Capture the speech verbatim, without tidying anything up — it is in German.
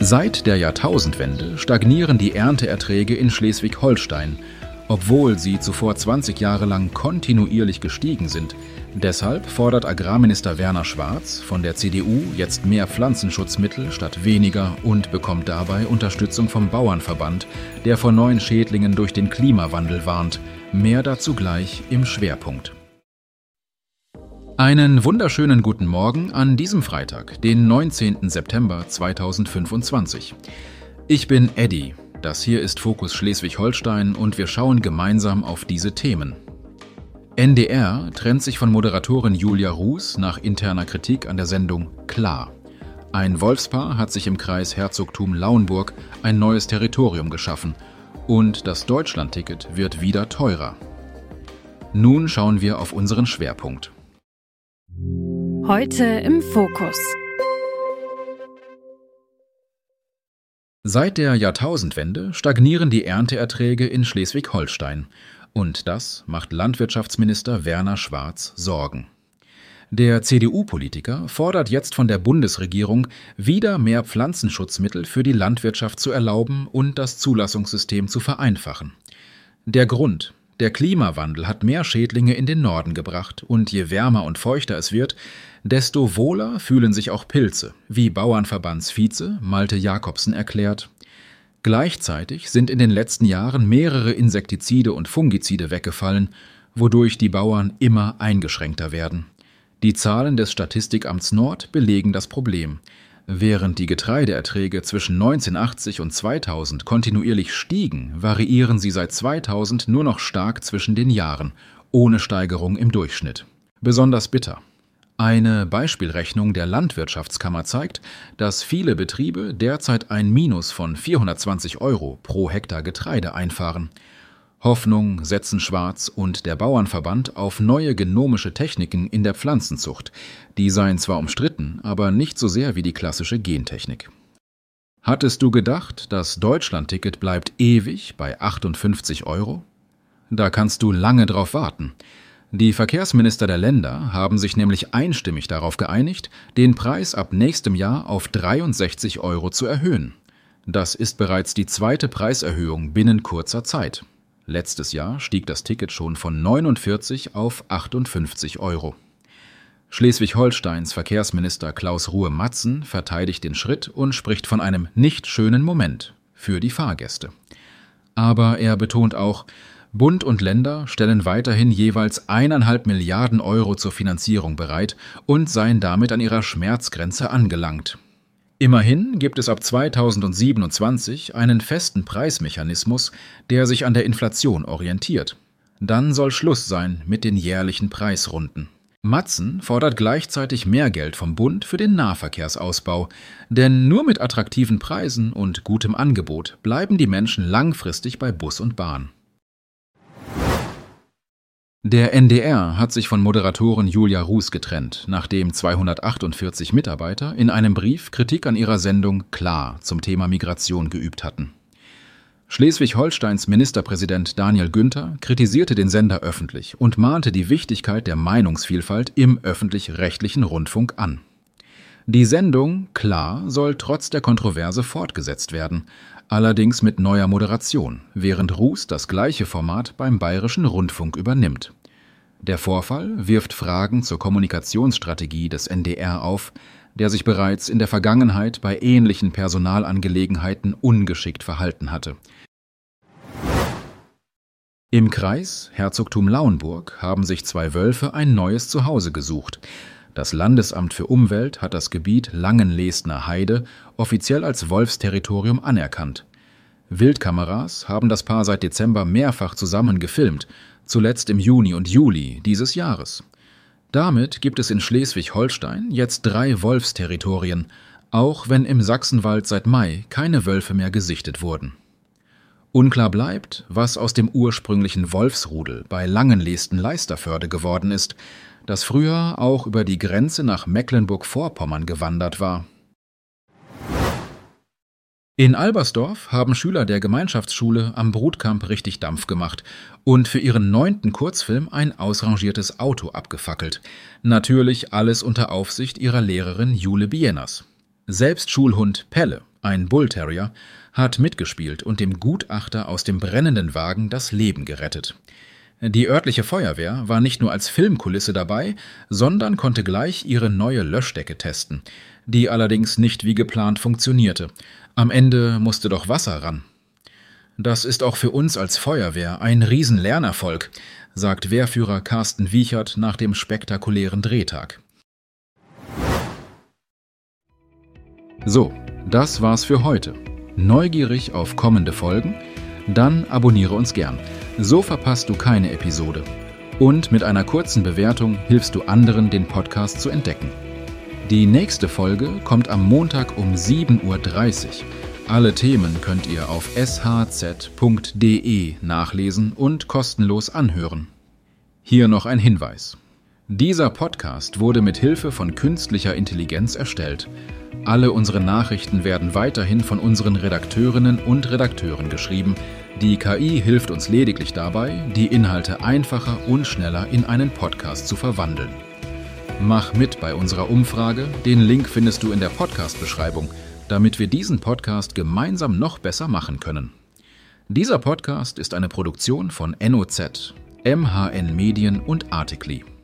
Seit der Jahrtausendwende stagnieren die Ernteerträge in Schleswig-Holstein, obwohl sie zuvor zwanzig Jahre lang kontinuierlich gestiegen sind. Deshalb fordert Agrarminister Werner Schwarz von der C D U jetzt mehr Pflanzenschutzmittel statt weniger und bekommt dabei Unterstützung vom Bauernverband, der vor neuen Schädlingen durch den Klimawandel warnt. Mehr dazu gleich im Schwerpunkt. Einen wunderschönen guten Morgen an diesem Freitag, den neunzehnten September zweitausendfünfundzwanzig. Ich bin Eddie, das hier ist Fokus Schleswig-Holstein und wir schauen gemeinsam auf diese Themen. N D R trennt sich von Moderatorin Julia Ruß nach interner Kritik an der Sendung Klar. Ein Wolfspaar hat sich im Kreis Herzogtum Lauenburg ein neues Territorium geschaffen und das Deutschlandticket wird wieder teurer. Nun schauen wir auf unseren Schwerpunkt. Heute im Fokus. Seit der Jahrtausendwende stagnieren die Ernteerträge in Schleswig-Holstein. Und das macht Landwirtschaftsminister Werner Schwarz Sorgen. Der C D U-Politiker fordert jetzt von der Bundesregierung, wieder mehr Pflanzenschutzmittel für die Landwirtschaft zu erlauben und das Zulassungssystem zu vereinfachen. Der Grund: Der Klimawandel hat mehr Schädlinge in den Norden gebracht und je wärmer und feuchter es wird, desto wohler fühlen sich auch Pilze, wie Bauernverbandsvize Malte Jakobsen erklärt. Gleichzeitig sind in den letzten Jahren mehrere Insektizide und Fungizide weggefallen, wodurch die Bauern immer eingeschränkter werden. Die Zahlen des Statistikamts Nord belegen das Problem. Während die Getreideerträge zwischen neunzehnhundertachtzig und zweitausend kontinuierlich stiegen, variieren sie seit zweitausend nur noch stark zwischen den Jahren, ohne Steigerung im Durchschnitt. Besonders bitter. Eine Beispielrechnung der Landwirtschaftskammer zeigt, dass viele Betriebe derzeit ein Minus von vierhundertzwanzig Euro pro Hektar Getreide einfahren. Hoffnung setzen Schwarz und der Bauernverband auf neue genomische Techniken in der Pflanzenzucht. Die seien zwar umstritten, aber nicht so sehr wie die klassische Gentechnik. Hattest du gedacht, das Deutschlandticket bleibt ewig bei achtundfünfzig Euro? Da kannst du lange drauf warten. Die Verkehrsminister der Länder haben sich nämlich einstimmig darauf geeinigt, den Preis ab nächstem Jahr auf dreiundsechzig Euro zu erhöhen. Das ist bereits die zweite Preiserhöhung binnen kurzer Zeit. Letztes Jahr stieg das Ticket schon von neunundvierzig auf achtundfünfzig Euro. Schleswig-Holsteins Verkehrsminister Klaus Ruhe-Matzen verteidigt den Schritt und spricht von einem nicht schönen Moment für die Fahrgäste. Aber er betont auch, Bund und Länder stellen weiterhin jeweils eineinhalb Milliarden Euro zur Finanzierung bereit und seien damit an ihrer Schmerzgrenze angelangt. Immerhin gibt es ab zweitausendsiebenundzwanzig einen festen Preismechanismus, der sich an der Inflation orientiert. Dann soll Schluss sein mit den jährlichen Preisrunden. Matzen fordert gleichzeitig mehr Geld vom Bund für den Nahverkehrsausbau, denn nur mit attraktiven Preisen und gutem Angebot bleiben die Menschen langfristig bei Bus und Bahn. Der N D R hat sich von Moderatorin Julia Ruß getrennt, nachdem zweihundertachtundvierzig Mitarbeiter in einem Brief Kritik an ihrer Sendung Klar zum Thema Migration geübt hatten. Schleswig-Holsteins Ministerpräsident Daniel Günther kritisierte den Sender öffentlich und mahnte die Wichtigkeit der Meinungsvielfalt im öffentlich-rechtlichen Rundfunk an. Die Sendung Klar soll trotz der Kontroverse fortgesetzt werden, allerdings mit neuer Moderation, während Ruß das gleiche Format beim Bayerischen Rundfunk übernimmt. Der Vorfall wirft Fragen zur Kommunikationsstrategie des N D R auf, der sich bereits in der Vergangenheit bei ähnlichen Personalangelegenheiten ungeschickt verhalten hatte. Im Kreis Herzogtum Lauenburg haben sich zwei Wölfe ein neues Zuhause gesucht. Das Landesamt für Umwelt hat das Gebiet Langenleßner Heide offiziell als Wolfsterritorium anerkannt. Wildkameras haben das Paar seit Dezember mehrfach zusammen gefilmt, zuletzt im Juni und Juli dieses Jahres. Damit gibt es in Schleswig-Holstein jetzt drei Wolfsterritorien, auch wenn im Sachsenwald seit Mai keine Wölfe mehr gesichtet wurden. Unklar bleibt, was aus dem ursprünglichen Wolfsrudel bei Langenleßten-Leisterförde geworden ist, das früher auch über die Grenze nach Mecklenburg-Vorpommern gewandert war. In Albersdorf haben Schüler der Gemeinschaftsschule am Brutkamp richtig Dampf gemacht und für ihren neunten Kurzfilm ein ausrangiertes Auto abgefackelt. Natürlich alles unter Aufsicht ihrer Lehrerin Jule Bienners. Selbst Schulhund Pelle ein Bull Terrier, hat mitgespielt und dem Gutachter aus dem brennenden Wagen das Leben gerettet. Die örtliche Feuerwehr war nicht nur als Filmkulisse dabei, sondern konnte gleich ihre neue Löschdecke testen, die allerdings nicht wie geplant funktionierte. Am Ende musste doch Wasser ran. Das ist auch für uns als Feuerwehr ein Riesenlernerfolg, sagt Wehrführer Carsten Wiechert nach dem spektakulären Drehtag. So, das war's für heute. Neugierig auf kommende Folgen? Dann abonniere uns gern. So verpasst du keine Episode. Und mit einer kurzen Bewertung hilfst du anderen, den Podcast zu entdecken. Die nächste Folge kommt am Montag um sieben Uhr dreißig. Alle Themen könnt ihr auf s h z punkt d e nachlesen und kostenlos anhören. Hier noch ein Hinweis. Dieser Podcast wurde mit Hilfe von künstlicher Intelligenz erstellt. Alle unsere Nachrichten werden weiterhin von unseren Redakteurinnen und Redakteuren geschrieben. Die K I hilft uns lediglich dabei, die Inhalte einfacher und schneller in einen Podcast zu verwandeln. Mach mit bei unserer Umfrage, den Link findest du in der Podcast-Beschreibung, damit wir diesen Podcast gemeinsam noch besser machen können. Dieser Podcast ist eine Produktion von N O Z, M H N Medien und Articly.